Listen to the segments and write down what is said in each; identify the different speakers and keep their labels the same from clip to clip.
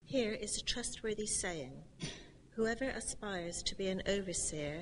Speaker 1: Here is a trustworthy saying. Whoever aspires to be an overseer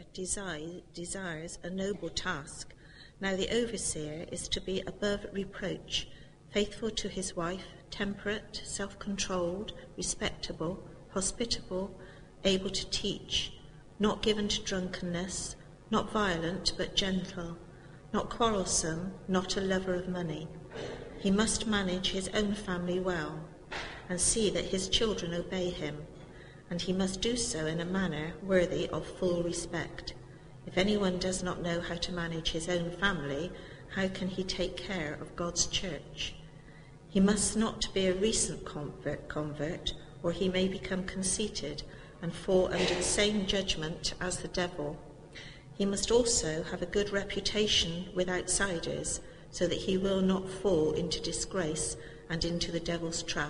Speaker 1: desires a noble task. Now the overseer is to be above reproach, faithful to his wife, temperate, self-controlled, respectable, hospitable, able to teach, not given to drunkenness, not violent but gentle, not quarrelsome, not a lover of money. He must manage his own family well and see that his children obey him, and he must do so in a manner worthy of full respect. If anyone does not know how to manage his own family, how can he take care of God's church? He must not be a recent convert, or he may become conceited and fall under the same judgment as the devil. He must also have a good reputation with outsiders, so that he will not fall into disgrace and into the devil's trap.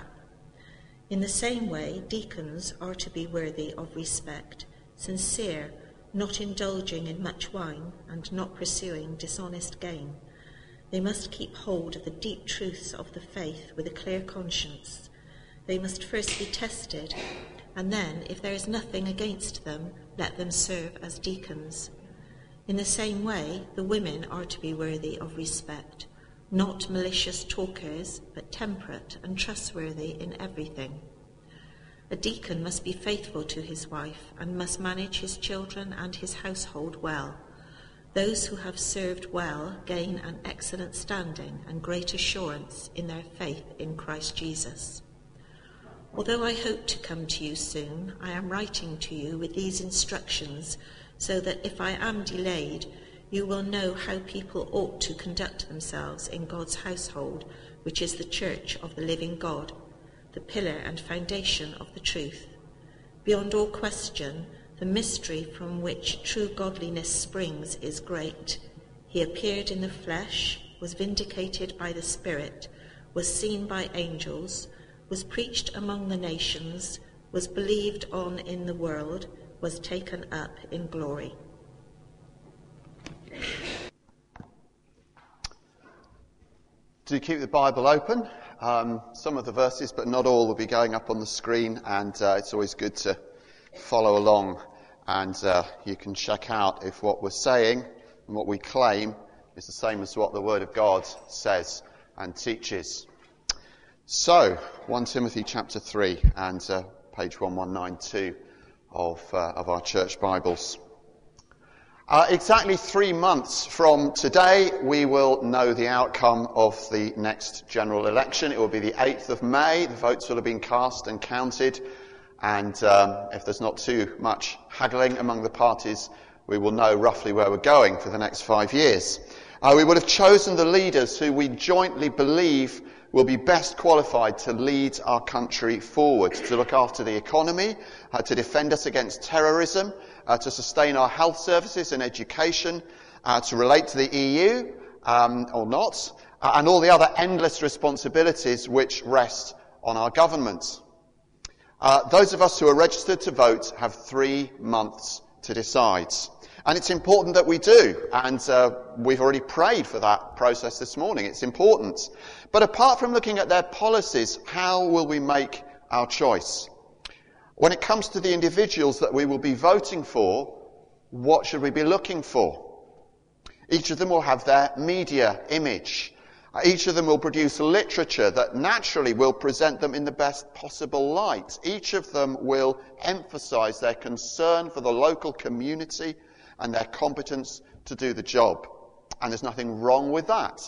Speaker 1: In the same way, deacons are to be worthy of respect, sincere, not indulging in much wine, and not pursuing dishonest gain. They must keep hold of the deep truths of the faith with a clear conscience. They must first be tested, and then, if there is nothing against them, let them serve as deacons. In the same way, the women are to be worthy of respect, not malicious talkers, but temperate and trustworthy in everything. A deacon must be faithful to his wife and must manage his children and his household well. Those who have served well gain an excellent standing and great assurance in their faith in Christ Jesus. Although I hope to come to you soon, I am writing to you with these instructions so that if I am delayed, you will know how people ought to conduct themselves in God's household, which is the church of the living God, the pillar and foundation of the truth. Beyond all question, the mystery from which true godliness springs is great. He appeared in the flesh, was vindicated by the Spirit, was seen by angels, was preached among the nations, was believed on in the world, was taken up in glory.
Speaker 2: Do keep the Bible open. Some of the verses, but not all, will be going up on the screen, and it's always good to follow along. And you can check out if what we're saying and what we claim is the same as what the Word of God says and teaches. So, 1 Timothy chapter 3 and page 1192 of our church Bibles. Exactly 3 months from today, we will know the outcome of the next general election. It will be the 8th of May. The votes will have been cast and counted. And if there's not too much haggling among the parties, we will know roughly where we're going for the next 5 years. We will have chosen the leaders who we jointly believe will be best qualified to lead our country forward, to look after the economy, to defend us against terrorism, to sustain our health services and education, to relate to the EU or not, and all the other endless responsibilities which rest on our government. Those of us who are registered to vote have 3 months to decide. And it's important that we do. And we've already prayed for that process this morning. It's important. But apart from looking at their policies, how will we make our choice? When it comes to the individuals that we will be voting for, what should we be looking for? Each of them will have their media image. Each of them will produce literature that naturally will present them in the best possible light. Each of them will emphasize their concern for the local community and their competence to do the job. And there's nothing wrong with that.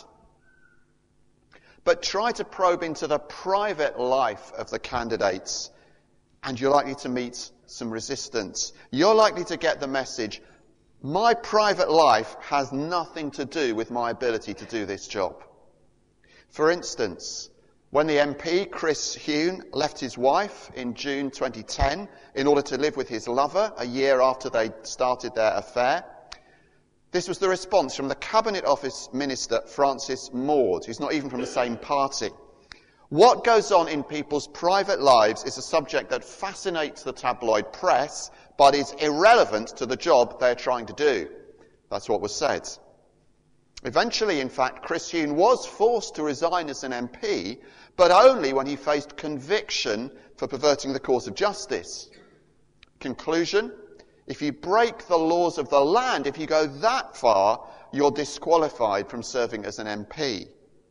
Speaker 2: But try to probe into the private life of the candidates, and you're likely to meet some resistance. You're likely to get the message, my private life has nothing to do with my ability to do this job. For instance, when the MP, Chris Huhne, left his wife in June 2010 in order to live with his lover a year after they started their affair, this was the response from the Cabinet Office Minister Francis Maude, who's not even from the same party. What goes on in people's private lives is a subject that fascinates the tabloid press, but is irrelevant to the job they're trying to do. That's what was said. Eventually, in fact, Chris Huhne was forced to resign as an MP, but only when he faced conviction for perverting the course of justice. Conclusion, if you break the laws of the land, if you go that far, you're disqualified from serving as an MP.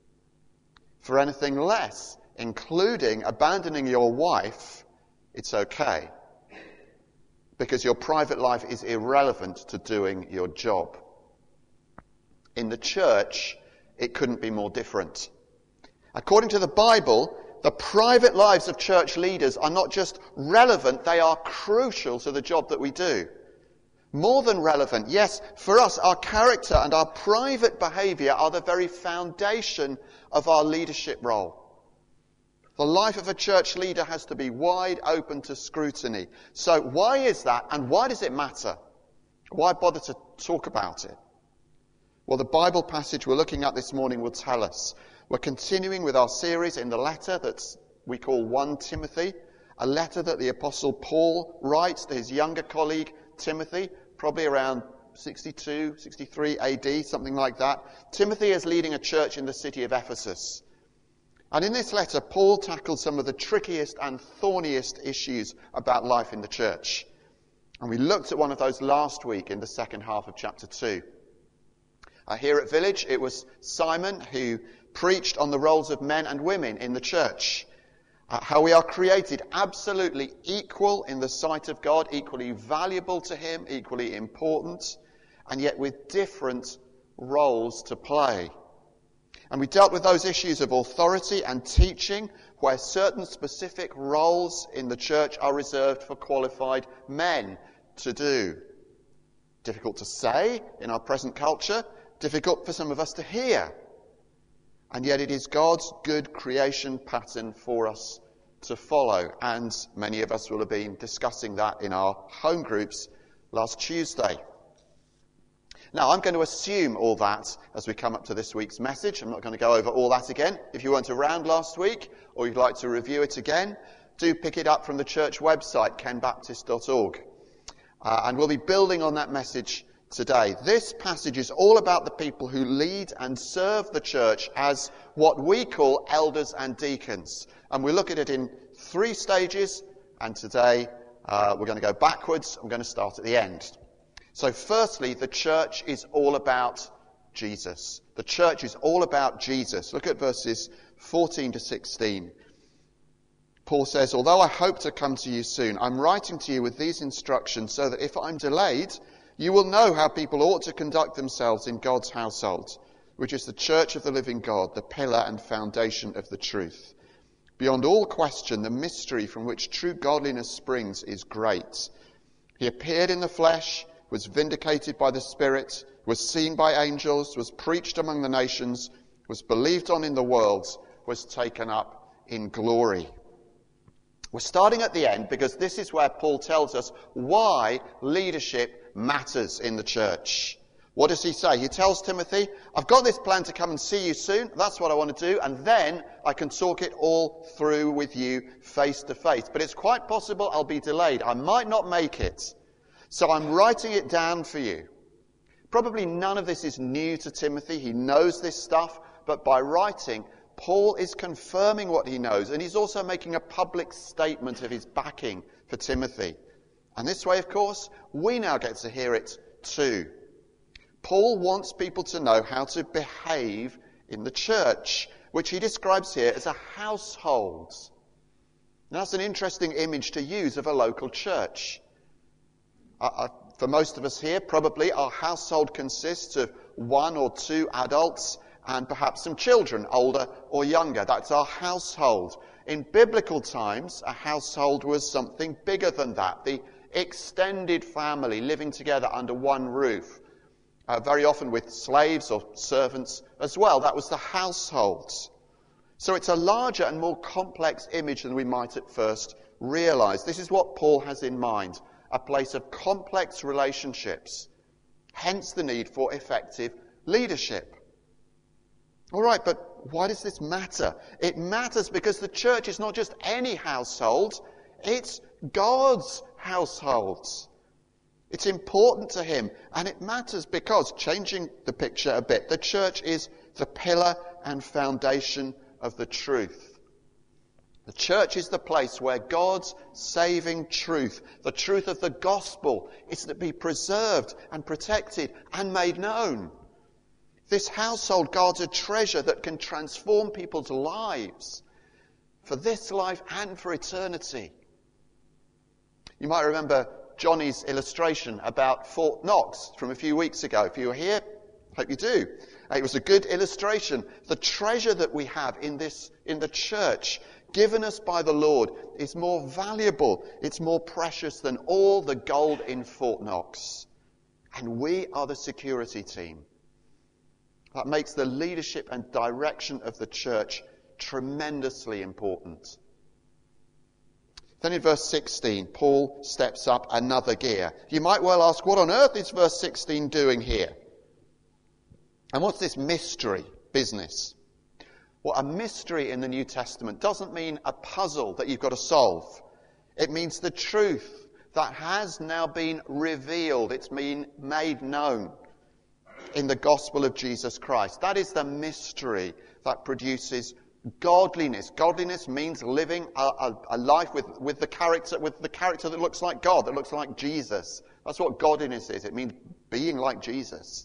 Speaker 2: For anything less, including abandoning your wife, it's okay. Because your private life is irrelevant to doing your job. In the church, it couldn't be more different. According to the Bible, the private lives of church leaders are not just relevant, they are crucial to the job that we do. More than relevant, yes, for us, our character and our private behaviour are the very foundation of our leadership role. The life of a church leader has to be wide open to scrutiny. So why is that, and why does it matter? Why bother to talk about it? Well, the Bible passage we're looking at this morning will tell us. We're continuing with our series in the letter that we call 1 Timothy, a letter that the Apostle Paul writes to his younger colleague Timothy, probably around 62, 63 AD, something like that. Timothy is leading a church in the city of Ephesus. And in this letter, Paul tackles some of the trickiest and thorniest issues about life in the church. And we looked at one of those last week in the second half of chapter 2. Here at Village, it was Simon who preached on the roles of men and women in the church. How we are created absolutely equal in the sight of God, equally valuable to him, equally important, and yet with different roles to play. And we dealt with those issues of authority and teaching, where certain specific roles in the church are reserved for qualified men to do. Difficult to say in our present culture, difficult for some of us to hear. And yet it is God's good creation pattern for us to follow. And many of us will have been discussing that in our home groups last Tuesday. Now, I'm going to assume all that as we come up to this week's message. I'm not going to go over all that again. If you weren't around last week or you'd like to review it again, do pick it up from the church website, kenbaptist.org. And we'll be building on that message today. This passage is all about the people who lead and serve the church as what we call elders and deacons. And we look at it in 3 stages, and today we're going to go backwards. I'm going to start at the end. So firstly, the church is all about Jesus. The church is all about Jesus. Look at verses 14 to 16. Paul says, "Although I hope to come to you soon, I'm writing to you with these instructions so that if I'm delayed, you will know how people ought to conduct themselves in God's household, which is the church of the living God, the pillar and foundation of the truth. Beyond all question, the mystery from which true godliness springs is great. He appeared in the flesh, was vindicated by the Spirit, was seen by angels, was preached among the nations, was believed on in the world, was taken up in glory." We're starting at the end because this is where Paul tells us why leadership matters in the church. What does he say? He tells Timothy, I've got this plan to come and see you soon. That's what I want to do. And then I can talk it all through with you face to face. But it's quite possible I'll be delayed. I might not make it. So I'm writing it down for you. Probably none of this is new to Timothy. He knows this stuff. But by writing, Paul is confirming what he knows. And he's also making a public statement of his backing for Timothy. And this way, of course, we now get to hear it too. Paul wants people to know how to behave in the church, which he describes here as a household. Now, that's an interesting image to use of a local church. For most of us here, probably our household consists of 1 or 2 adults and perhaps some children, older or younger. That's our household. In biblical times, a household was something bigger than that. The extended family living together under one roof. Very often with slaves or servants as well. That was the household. So it's a larger and more complex image than we might at first realize. This is what Paul has in mind. A place of complex relationships. Hence the need for effective leadership. All right, but why does this matter? It matters because the church is not just any household. It's God's household. It's important to him, and it matters because, changing the picture a bit, the church is the pillar and foundation of the truth. The church is the place where God's saving truth, the truth of the gospel, is to be preserved and protected and made known. This household guards a treasure that can transform people's lives for this life and for eternity. You might remember Johnny's illustration about Fort Knox from a few weeks ago. If you were here, hope you do. It was a good illustration. The treasure that we have in the church, given us by the Lord, is more valuable. It's more precious than all the gold in Fort Knox. And we are the security team. That makes the leadership and direction of the church tremendously important. Then in verse 16, Paul steps up another gear. You might well ask, what on earth is verse 16 doing here? And what's this mystery business? Well, a mystery in the New Testament doesn't mean a puzzle that you've got to solve. It means the truth that has now been revealed. It's been made known in the gospel of Jesus Christ. That is the mystery that produces godliness. Godliness means living a life with the character that looks like God, that looks like Jesus. That's what godliness is. It means being like Jesus.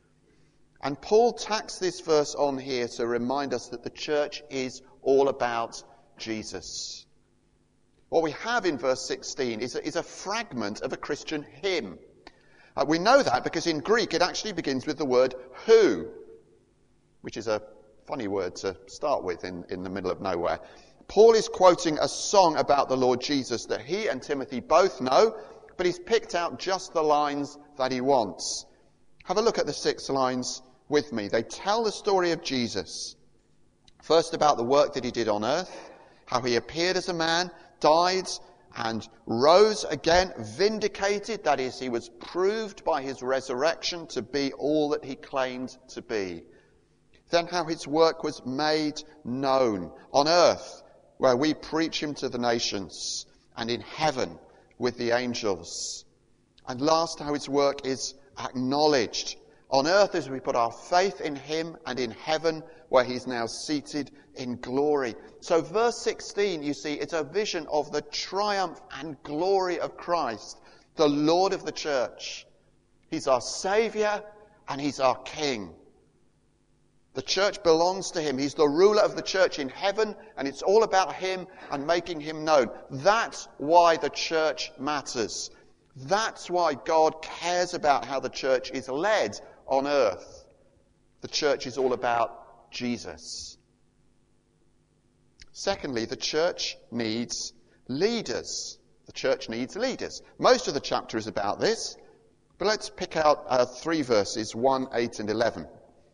Speaker 2: And Paul tacks this verse on here to remind us that the church is all about Jesus. What we have in verse 16 is a fragment of a Christian hymn. We know that because in Greek it actually begins with the word who, which is a funny word to start with in the middle of nowhere. Paul is quoting a song about the Lord Jesus that he and Timothy both know, but he's picked out just the lines that he wants. Have a look at the 6 lines with me. They tell the story of Jesus. First about the work that he did on earth, how he appeared as a man, died and rose again, vindicated, that is, he was proved by his resurrection to be all that he claimed to be. Then how his work was made known on earth, where we preach him to the nations, and in heaven with the angels. And last, how his work is acknowledged on earth as we put our faith in him, and in heaven where he's now seated in glory. So verse 16, you see, it's a vision of the triumph and glory of Christ, the Lord of the church. He's our Saviour and he's our King. The church belongs to him. He's the ruler of the church in heaven, and it's all about him and making him known. That's why the church matters. That's why God cares about how the church is led on earth. The church is all about Jesus. Secondly, the church needs leaders. The church needs leaders. Most of the chapter is about this, but let's pick out 3 verses, 1, 8 and 11.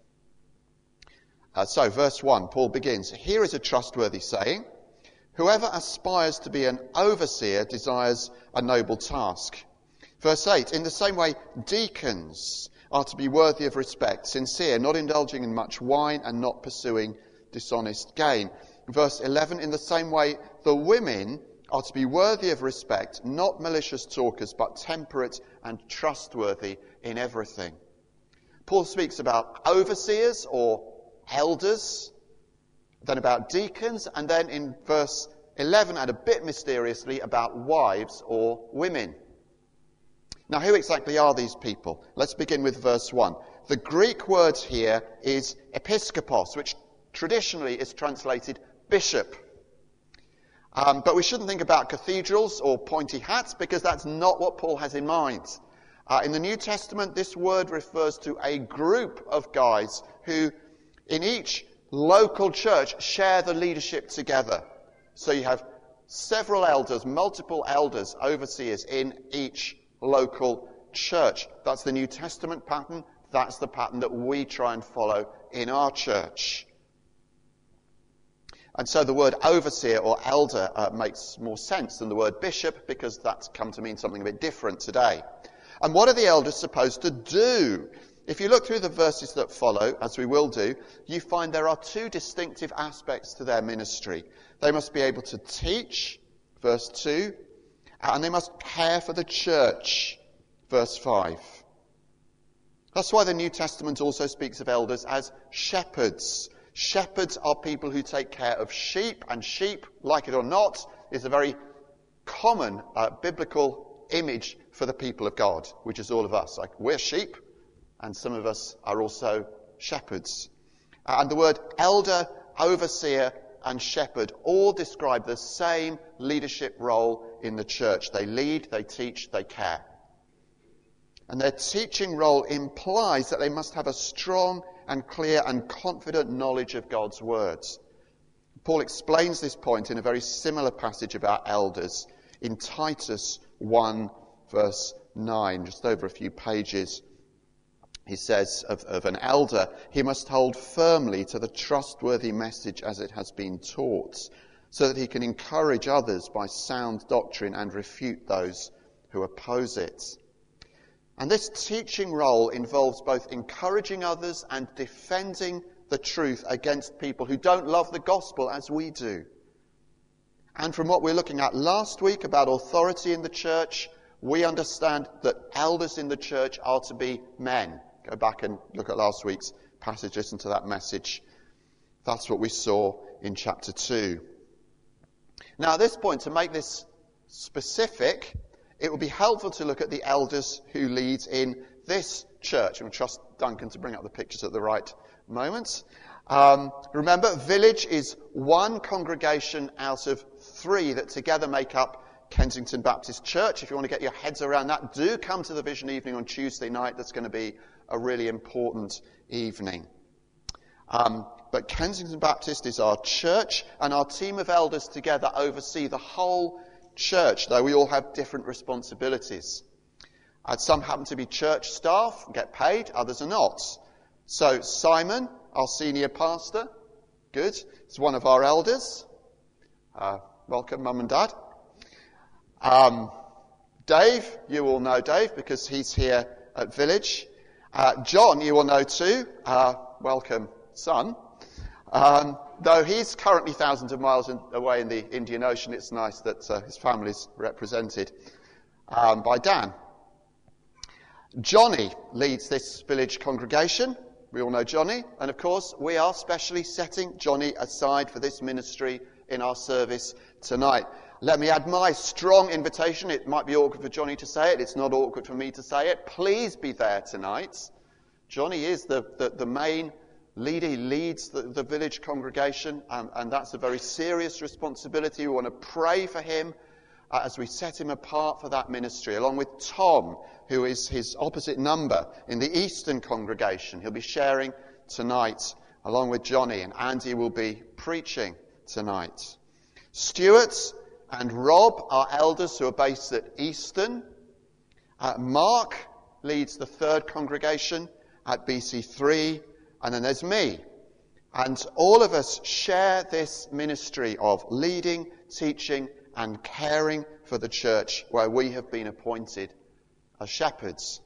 Speaker 2: So, verse 1, Paul begins, "Here is a trustworthy saying, whoever aspires to be an overseer desires a noble task." Verse 8, "In the same way, deacons are to be worthy of respect, sincere, not indulging in much wine and not pursuing dishonest gain." Verse 11, "In the same way, the women are to be worthy of respect, not malicious talkers, but temperate and trustworthy in everything." Paul speaks about overseers or elders, then about deacons, and then in verse 11, and a bit mysteriously, about wives or women. Now, who exactly are these people? Let's begin with verse 1. The Greek word here is episkopos, which traditionally is translated bishop. But we shouldn't think about cathedrals or pointy hats, because that's not what Paul has in mind. In the New Testament, this word refers to a group of guys who, in each local church, share the leadership together. So you have several elders, multiple elders, overseers in each local church. That's the New Testament pattern. That's the pattern that we try and follow in our church. And so the word overseer or elder makes more sense than the word bishop, because that's come to mean something a bit different today. And what are the elders supposed to do? If you look through the verses that follow, as we will do, you find there are 2 distinctive aspects to their ministry. They must be able to teach, verse 2, and they must care for the church, verse 5. That's why the New Testament also speaks of elders as shepherds. Shepherds are people who take care of sheep, and sheep, like it or not, is a very common biblical image for the people of God, which is all of us. Like, we're sheep, and some of us are also shepherds. And the word elder, overseer, and shepherd all describe the same leadership role in the church. They lead, they teach, they care. And their teaching role implies that they must have a strong and clear and confident knowledge of God's words. Paul explains this point in a very similar passage about elders in Titus 1 verse 9, just over a few pages. He says of an elder, he must hold firmly to the trustworthy message as it has been taught, so that he can encourage others by sound doctrine and refute those who oppose it. And this teaching role involves both encouraging others and defending the truth against people who don't love the gospel as we do. And from what we're looking at last week about authority in the church, we understand that elders in the church are to be men. Go back and look at last week's passage, listen to that message. That's what we saw in chapter 2. Now at this point, to make this specific, it would be helpful to look at the elders who lead in this church. And we'll trust Duncan to bring up the pictures at the right moment. Remember, Village is one congregation out of 3 that together make up Kensington Baptist Church. If you want to get your heads around that, do come to the Vision evening on Tuesday night. That's going to be a really important evening. But Kensington Baptist is our church, and our team of elders together oversee the whole church, though we all have different responsibilities. Some happen to be church staff and get paid, others are not. So Simon, our senior pastor, good, is one of our elders. Welcome, Mum and Dad. Dave, you all know Dave because he's here at Village. John, you will know too. Welcome, son. Though he's currently thousands of miles away in the Indian Ocean, it's nice that his family's represented by Dan. Johnny leads this Village congregation. We all know Johnny. And of course, we are specially setting Johnny aside for this ministry in our service tonight. Let me add my strong invitation. It might be awkward for Johnny to say it. It's not awkward for me to say it. Please be there tonight. Johnny is the main leader. He leads the Village congregation, and that's a very serious responsibility. We want to pray for him as we set him apart for that ministry, along with Tom, who is his opposite number in the Eastern congregation. He'll be sharing tonight, along with Johnny, and Andy will be preaching tonight. Stuart and Rob are elders who are based at Eastern. Mark leads the 3rd congregation at BC3, and then there's me. And all of us share this ministry of leading, teaching, and caring for the church where we have been appointed as shepherds.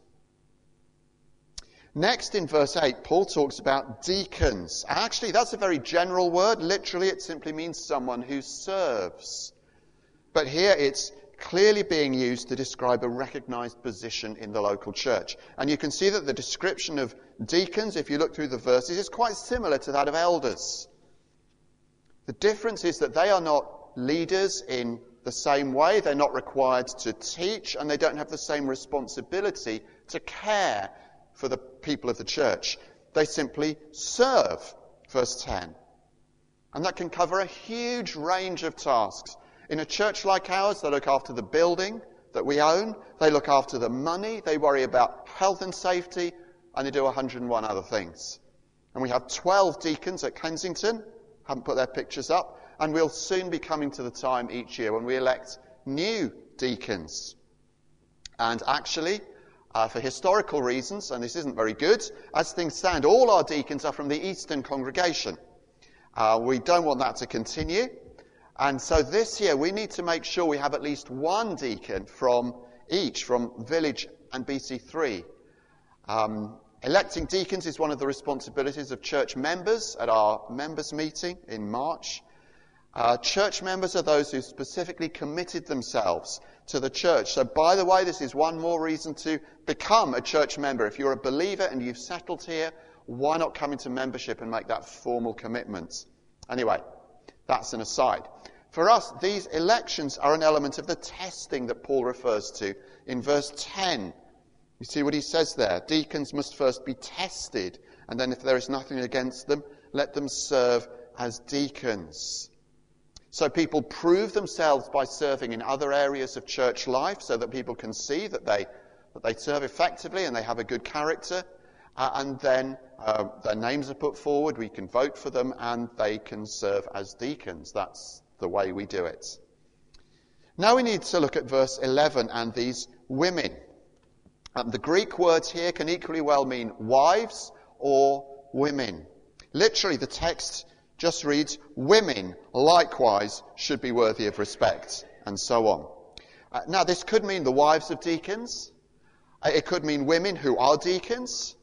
Speaker 2: Next, in verse 8, Paul talks about deacons. Actually, that's a very general word. Literally, it simply means someone who serves. But here it's clearly being used to describe a recognized position in the local church. And you can see that the description of deacons, if you look through the verses, is quite similar to that of elders. The difference is that they are not leaders in the same way. They're not required to teach, and they don't have the same responsibility to care for the people of the church. They simply serve, verse 10. And that can cover a huge range of tasks. In a church like ours, they look after the building that we own. They look after the money. They worry about health and safety. And they do 101 other things. And we have 12 deacons at Kensington. Haven't put their pictures up. And we'll soon be coming to the time each year when we elect new deacons. And actually, for historical reasons, and this isn't very good, as things stand, all our deacons are from the Eastern congregation. We don't want that to continue. And so this year we need to make sure we have at least one deacon from each, from Village and BC3. Electing deacons is one of the responsibilities of church members at our members meeting in March. Church members are those who specifically committed themselves to the church. So by the way, this is one more reason to become a church member. If you're a believer and you've settled here, why not come into membership and make that formal commitment? Anyway, that's an aside. For us, these elections are an element of the testing that Paul refers to in verse 10. You see what he says there? Deacons must first be tested, and then if there is nothing against them, let them serve as deacons. So people prove themselves by serving in other areas of church life so that people can see that they serve effectively and they have a good character. And then their names are put forward, we can vote for them, and they can serve as deacons. That's the way we do it. Now we need to look at verse 11 and these women. The Greek words here can equally well mean wives or women. Literally, the text just reads, women likewise should be worthy of respect, and so on. Now, this could mean the wives of deacons. It could mean women who are deacons.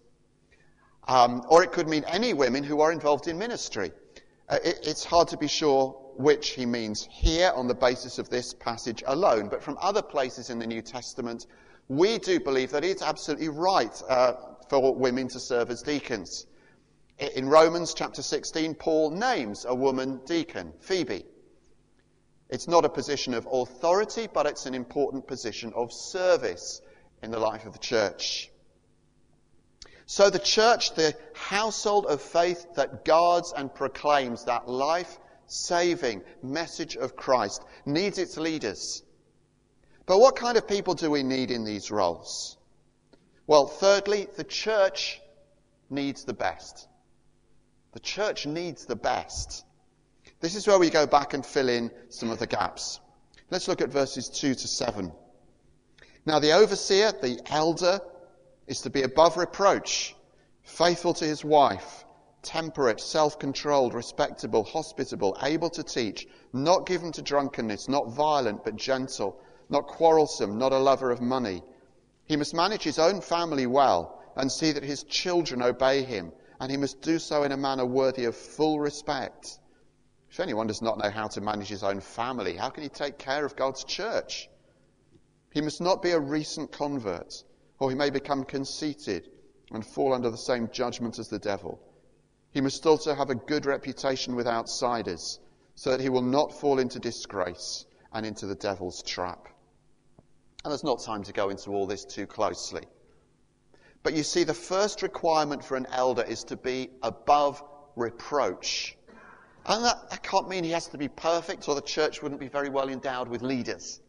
Speaker 2: Or it could mean any women who are involved in ministry. It's hard to be sure which he means here on the basis of this passage alone. But from other places in the New Testament, we do believe that it's absolutely right for women to serve as deacons. In Romans chapter 16, Paul names a woman deacon, Phoebe. It's not a position of authority, but it's an important position of service in the life of the church. So the church, the household of faith that guards and proclaims that life-saving message of Christ, needs its leaders. But what kind of people do we need in these roles? Well, thirdly, the church needs the best. The church needs the best. This is where we go back and fill in some of the gaps. Let's look at verses 2 to 7. Now the overseer, the elder, is to be above reproach, faithful to his wife, temperate, self-controlled, respectable, hospitable, able to teach, not given to drunkenness, not violent but gentle, not quarrelsome, not a lover of money. He must manage his own family well and see that his children obey him, and he must do so in a manner worthy of full respect. If anyone does not know how to manage his own family, how can he take care of God's church? He must not be a recent convert, or he may become conceited and fall under the same judgment as the devil. He must also have a good reputation with outsiders, so that he will not fall into disgrace and into the devil's trap. And there's not time to go into all this too closely. But you see, the first requirement for an elder is to be above reproach. And that can't mean he has to be perfect, or the church wouldn't be very well endowed with leaders.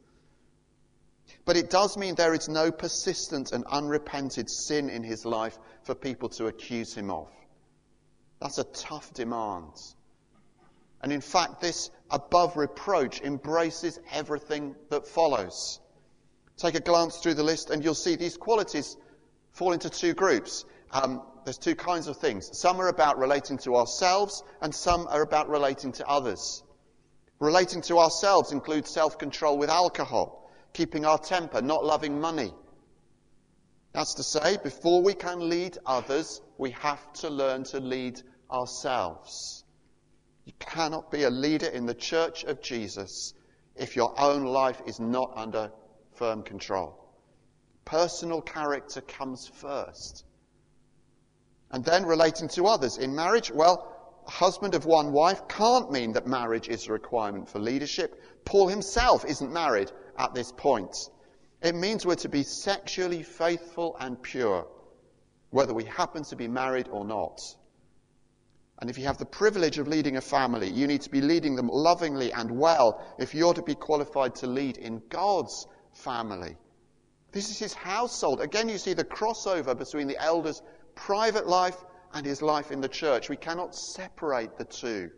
Speaker 2: But it does mean there is no persistent and unrepented sin in his life for people to accuse him of. That's a tough demand. And in fact, this above reproach embraces everything that follows. Take a glance through the list and you'll see these qualities fall into two groups. There's two kinds of things. Some are about relating to ourselves, and some are about relating to others. Relating to ourselves includes self-control with alcohol, keeping our temper, not loving money. That's to say, before we can lead others, we have to learn to lead ourselves. You cannot be a leader in the church of Jesus if your own life is not under firm control. Personal character comes first. And then relating to others. In marriage, well, a husband of one wife can't mean that marriage is a requirement for leadership. Paul himself isn't married at this point. It means we're to be sexually faithful and pure, whether we happen to be married or not. And if you have the privilege of leading a family, you need to be leading them lovingly and well if you're to be qualified to lead in God's family. This is his household. Again, you see the crossover between the elder's private life and his life in the church. We cannot separate the two.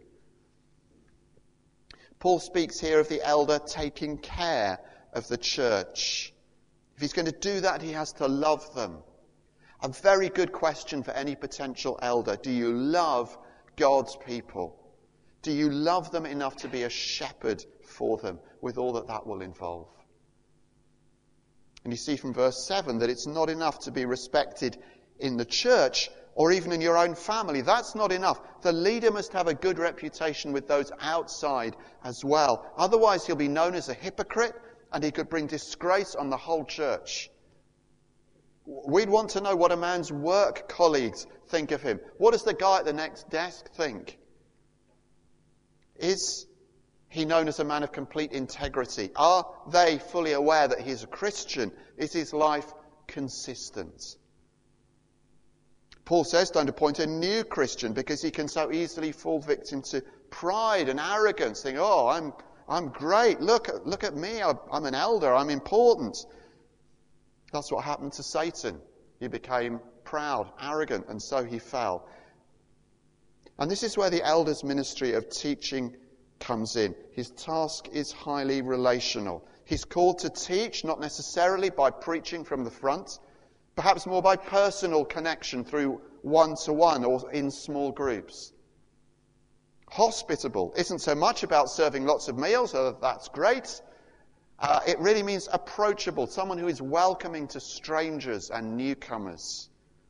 Speaker 2: Paul speaks here of the elder taking care of the church. If he's going to do that, he has to love them. A very good question for any potential elder. Do you love God's people? Do you love them enough to be a shepherd for them with all that will involve? And you see from verse 7 that it's not enough to be respected in the church or even in your own family. That's not enough. The leader must have a good reputation with those outside as well. Otherwise, he'll be known as a hypocrite and he could bring disgrace on the whole church. We'd want to know what a man's work colleagues think of him. What does the guy at the next desk think? Is he known as a man of complete integrity? Are they fully aware that he's a Christian? Is his life consistent? Paul says, don't appoint a new Christian because he can so easily fall victim to pride and arrogance, thinking, oh, I'm great. Look at me. I'm an elder. I'm important. That's what happened to Satan. He became proud, arrogant, and so he fell. And this is where the elder's ministry of teaching comes in. His task is highly relational. He's called to teach, not necessarily by preaching from the front, perhaps more by personal connection through one-to-one or in small groups. Hospitable isn't so much about serving lots of meals, although that's great. It really means approachable, someone who is welcoming to strangers and newcomers.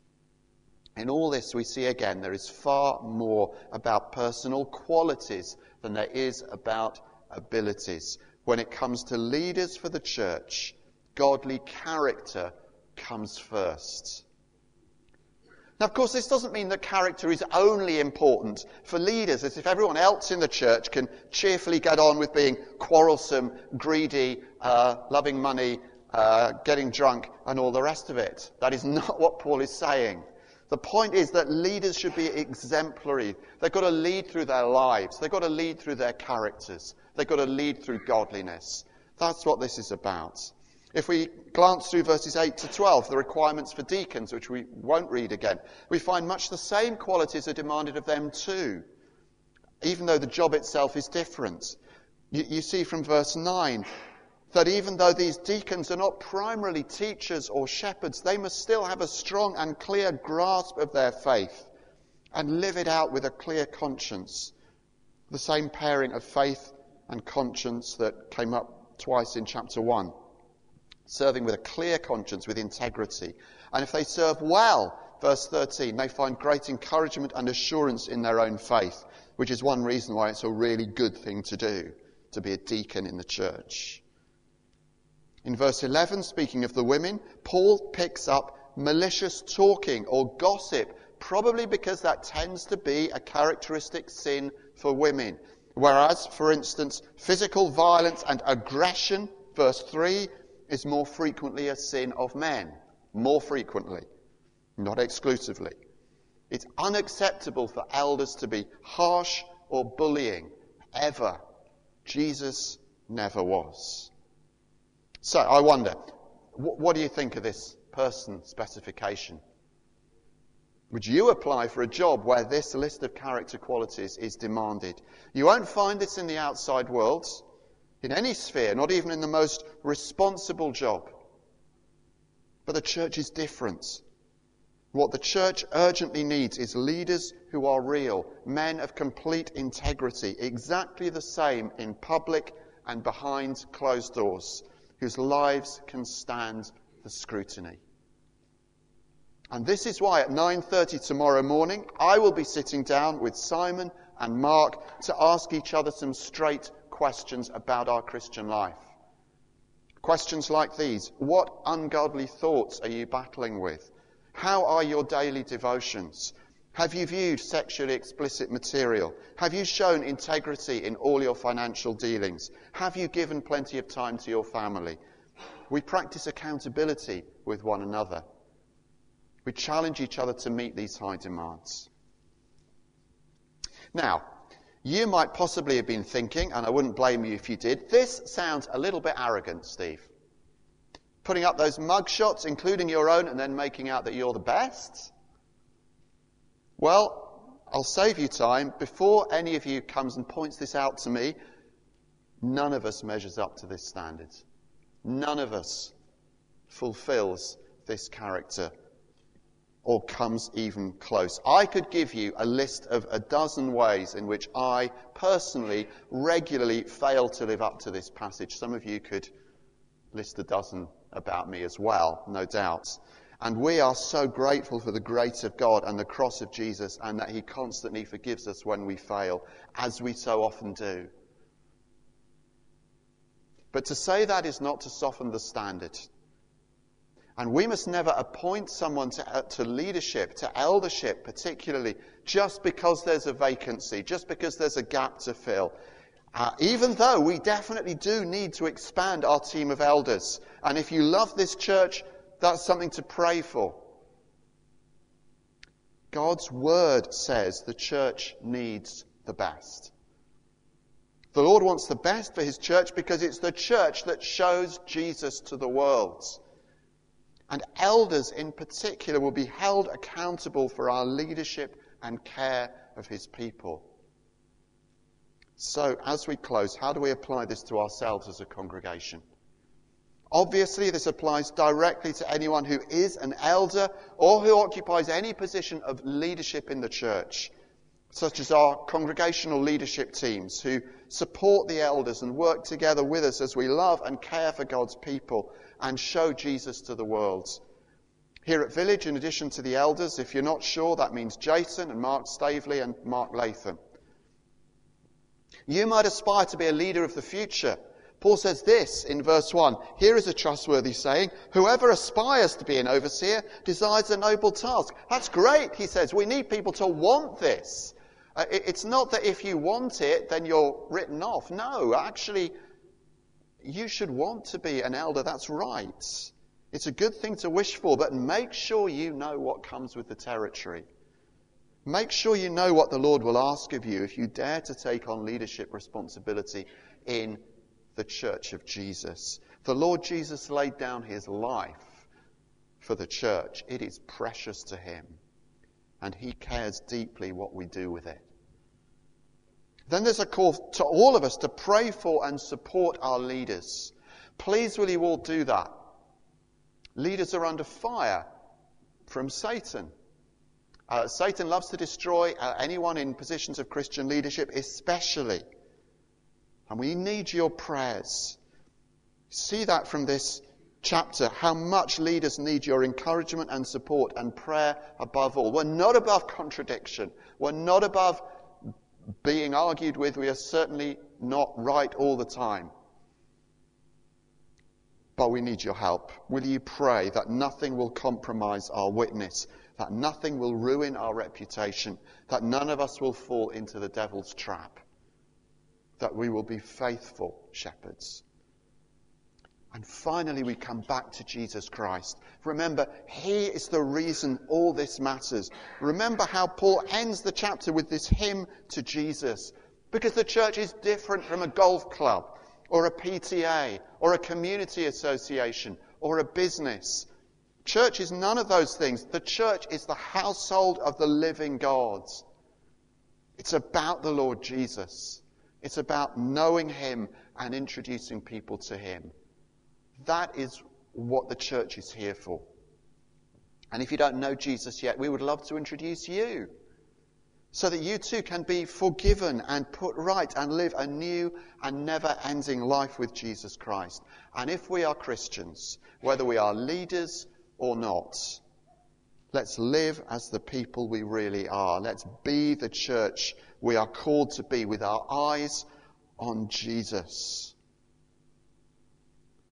Speaker 2: In all this, we see again, there is far more about personal qualities than there is about abilities. When it comes to leaders for the church, godly character comes first. Now, of course, this doesn't mean that character is only important for leaders, as if everyone else in the church can cheerfully get on with being quarrelsome, greedy, loving money, getting drunk, and all the rest of it. That is not what Paul is saying. The point is that leaders should be exemplary. They've got to lead through their lives. They've got to lead through their characters. They've got to lead through godliness. That's what this is about. If we glance through verses 8 to 12, the requirements for deacons, which we won't read again, we find much the same qualities are demanded of them too, even though the job itself is different. You see from verse 9 that even though these deacons are not primarily teachers or shepherds, they must still have a strong and clear grasp of their faith and live it out with a clear conscience. The same pairing of faith and conscience that came up twice in chapter 1. Serving with a clear conscience, with integrity. And if they serve well, verse 13, they find great encouragement and assurance in their own faith, which is one reason why it's a really good thing to do, to be a deacon in the church. In verse 11, speaking of the women, Paul picks up malicious talking or gossip, probably because that tends to be a characteristic sin for women. Whereas, for instance, physical violence and aggression, verse 3, is more frequently a sin of men. More frequently. Not exclusively. It's unacceptable for elders to be harsh or bullying. Ever. Jesus never was. So, I wonder, what do you think of this person specification? Would you apply for a job where this list of character qualities is demanded? You won't find this in the outside world. In any sphere, not even in the most responsible job. But the church is different. What the church urgently needs is leaders who are real, men of complete integrity, exactly the same in public and behind closed doors, whose lives can stand the scrutiny. And this is why at 9:30 tomorrow morning, I will be sitting down with Simon and Mark to ask each other some straight questions about our Christian life. Questions like these. What ungodly thoughts are you battling with? How are your daily devotions? Have you viewed sexually explicit material? Have you shown integrity in all your financial dealings? Have you given plenty of time to your family? We practice accountability with one another. We challenge each other to meet these high demands. Now, you might possibly have been thinking, and I wouldn't blame you if you did, this sounds a little bit arrogant, Steve. Putting up those mug shots, including your own, and then making out that you're the best? Well, I'll save you time. Before any of you comes and points this out to me, none of us measures up to this standard. None of us fulfills this character or comes even close. I could give you a list of a dozen ways in which I personally regularly fail to live up to this passage. Some of you could list a dozen about me as well, no doubt. And we are so grateful for the grace of God and the cross of Jesus, and that he constantly forgives us when we fail, as we so often do. But to say that is not to soften the standard. And we must never appoint someone to leadership, to eldership particularly, just because there's a vacancy, just because there's a gap to fill. Even though we definitely do need to expand our team of elders. And if you love this church, that's something to pray for. God's word says the church needs the best. The Lord wants the best for his church because it's the church that shows Jesus to the world. And elders in particular will be held accountable for our leadership and care of his people. So, as we close, how do we apply this to ourselves as a congregation? Obviously, this applies directly to anyone who is an elder or who occupies any position of leadership in the church, such as our congregational leadership teams who support the elders and work together with us as we love and care for God's people and show Jesus to the world. Here at Village, in addition to the elders, if you're not sure, that means Jason and Mark Staveley and Mark Latham. You might aspire to be a leader of the future. Paul says this in verse 1. Here is a trustworthy saying, whoever aspires to be an overseer desires a noble task. That's great, he says. We need people to want this. It's not that if you want it, then you're written off. No, actually, you should want to be an elder. That's right. It's a good thing to wish for, but make sure you know what comes with the territory. Make sure you know what the Lord will ask of you if you dare to take on leadership responsibility in the church of Jesus. The Lord Jesus laid down his life for the church. It is precious to him, and he cares deeply what we do with it. Then there's a call to all of us to pray for and support our leaders. Please will you all do that? Leaders are under fire from Satan. Satan loves to destroy anyone in positions of Christian leadership, especially. And we need your prayers. See that from this chapter, how much leaders need your encouragement and support and prayer above all. We're not above contradiction. We're not above being argued with. We are certainly not right all the time. But we need your help. Will you pray that nothing will compromise our witness, that nothing will ruin our reputation, that none of us will fall into the devil's trap, that we will be faithful shepherds. And finally, we come back to Jesus Christ. Remember, he is the reason all this matters. Remember how Paul ends the chapter with this hymn to Jesus, because the church is different from a golf club, or a PTA, or a community association, or a business. Church is none of those things. The church is the household of the living God. It's about the Lord Jesus. It's about knowing him and introducing people to him. That is what the church is here for. And if you don't know Jesus yet, we would love to introduce you, so that you too can be forgiven and put right and live a new and never-ending life with Jesus Christ. And if we are Christians, whether we are leaders or not, let's live as the people we really are. Let's be the church we are called to be with our eyes on Jesus.